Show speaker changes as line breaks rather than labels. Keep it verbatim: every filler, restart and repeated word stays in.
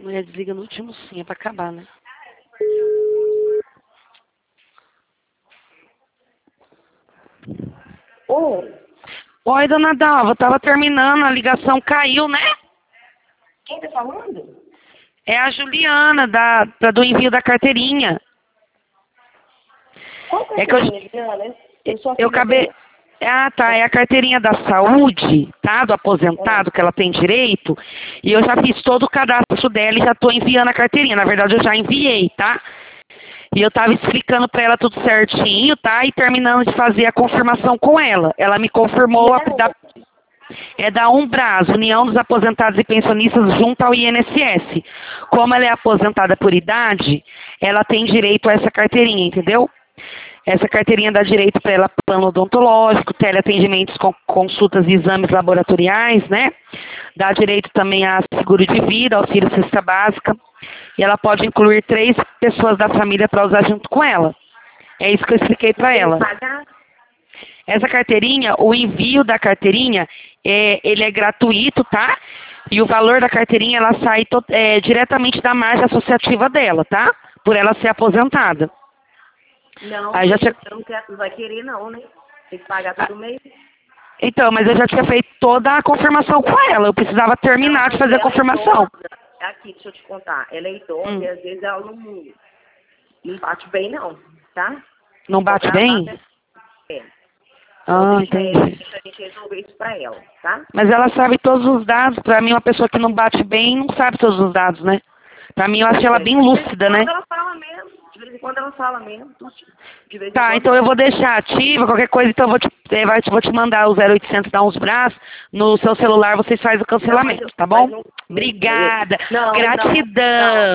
Mulher desliga no último sim, é pra acabar, né?
Oi,
Oi, dona Dalva, tava terminando, a ligação caiu, né?
quem tá falando?
É a Juliana, da, da- do envio da carteirinha.
Qual
É que eu,
carteirinha, Juliana? Eu sou a
eu
filha
acabei...
dela.
Ah, tá, é a carteirinha da saúde, tá? Do aposentado, que ela tem direito. E eu já fiz todo o cadastro dela e já tô enviando a carteirinha. Na verdade, eu já enviei, tá? E eu tava explicando pra ela tudo certinho, tá? E terminando de fazer a confirmação com ela. Ela me
E
confirmou a,
é
da,
onde?
é da Umbras, União dos Aposentados e Pensionistas junto ao I N S S. Como ela é aposentada por idade, ela tem direito a essa carteirinha, entendeu? Essa carteirinha dá direito para ela plano odontológico, teleatendimentos com consultas e exames laboratoriais, né? Dá direito também a seguro de vida, auxílio cesta básica. E ela pode incluir três pessoas da família para usar junto com ela. É isso que eu expliquei para
Tem que
ela.
pagar?
Essa carteirinha, o envio da carteirinha, é, ele é gratuito, tá? E o valor da carteirinha, ela sai to- é, diretamente da margem associativa dela, tá? Por ela ser aposentada.
Não,
Aí já
mas
tinha...
você não, quer, não vai querer não, né? Tem que pagar
ah,
todo mês.
Então, mas eu já tinha feito toda a confirmação com ela. Eu precisava
Não,
terminar de
mas
fazer a
ela é
confirmação.
idosa. Aqui, deixa eu te contar. Ela é idosa
Hum.
e às vezes ela não, não bate bem não, tá?
Não
Vou
bate
gravar
bem?
até. É. Então
Ah,
deixa, ela,
entendi.
deixa a gente resolver isso pra ela, tá?
Mas ela sabe todos os dados. Pra mim, uma pessoa que não bate bem não sabe todos os dados, né? Pra mim, eu achei ela
É,
bem
de vez em
lúcida, né?
quando ela fala mesmo. De vez em quando ela fala mesmo. De vez em
Tá,
quando
então eu
ela.
vou deixar ativa, qualquer coisa, então eu vou te, eh, vai- vou te mandar o zero oitocentos dar uns braços. No seu celular vocês fazem o
Não, mas,
cancelamento,
eu-
tá
mas
bom?
não, não, mas eu-
Obrigada.
não, não, não.
Gratidão.